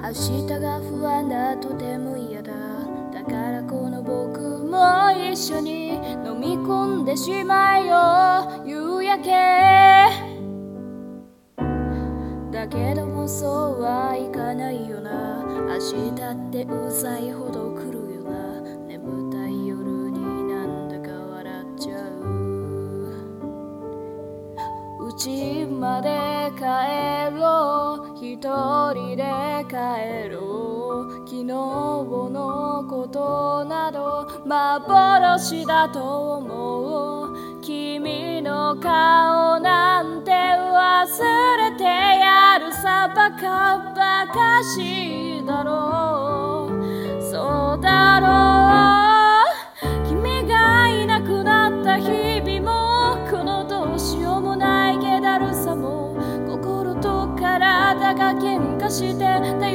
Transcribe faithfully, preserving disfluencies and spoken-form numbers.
明日が不安だとても嫌だ。だからこの僕も一緒に飲み込んでしまえよ夕焼け。だけどもそうはいかないよな。明日ってうざいほど来るよな。眠たい夜になんだか笑っちゃう。家まで帰ろう、一人で帰ろう。昨日のことなど幻だと思う。君の顔なんて忘れてやるさ。バカバカしいだろう、そうだろう。君がいなくなった日々も、このどうしようもない気だるさも、心と体が喧嘩して